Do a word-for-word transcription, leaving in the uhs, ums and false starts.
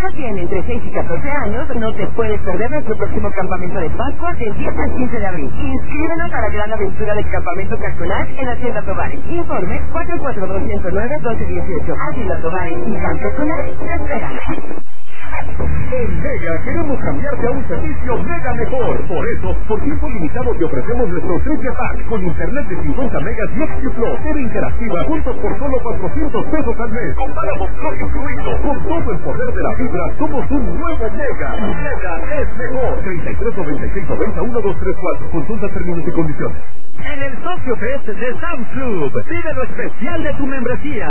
niños tienen entre seis y catorce años, no te puedes perder nuestro próximo campamento de Pascua del diez al quince de abril. Inscríbenos a la gran aventura del campamento Caconac en Hacienda Tovares. Informe cuatro cuatro dos cero nueve uno dos uno ocho. Hacienda Tovares y Campo Caconac te esperan. En Mega queremos cambiarte a un servicio mega mejor. Por eso, por tiempo limitado te ofrecemos nuestro triple pack con internet de cincuenta megas y X Plus, T V interactiva, juntos por solo cuatrocientos pesos al mes. Comparamos todo incluido. Con todo el poder de la fibra, somos un nuevo Mega. Mega es mejor. treinta y tres noventa y seis noventa uno dos tres cuatro. Consulta términos y condiciones. En el Socio Fest de Sam's Club, pide lo especial de tu membresía.